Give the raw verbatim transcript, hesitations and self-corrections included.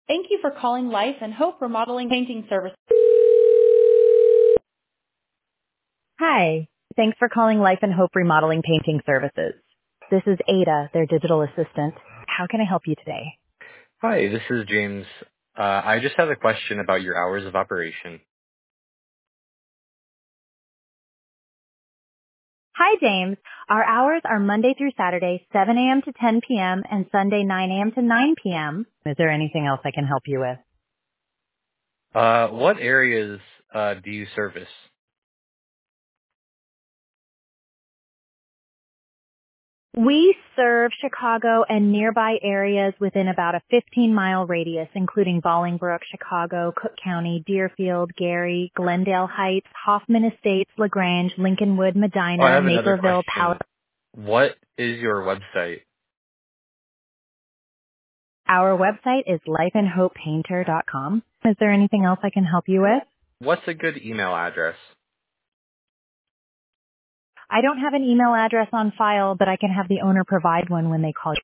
Thank you for calling Life and Hope Remodeling Painting Service. Hi. Thanks for calling Life and Hope Remodeling Painting Services. This is Ada, their digital assistant. How can I help you today? Hi, this is James. Uh, I just have a question about your hours of operation. Hi, James. Our hours are Monday through Saturday, seven a.m. to ten p.m. and Sunday, nine a.m. to nine p.m. Is there anything else I can help you with? Uh, what areas uh, do you service? We serve Chicago and nearby areas within about a fifteen mile radius, including Bolingbrook, Chicago, Cook County, Deerfield, Gary, Glendale Heights, Hoffman Estates, LaGrange, Lincolnwood, Oh, I Medina, have another Naperville, question. Palo. What is your website? Our website is life and hope painter dot com. Is there anything else I can help you with? What's a good email address? I don't have an email address on file, but I can have the owner provide one when they call you.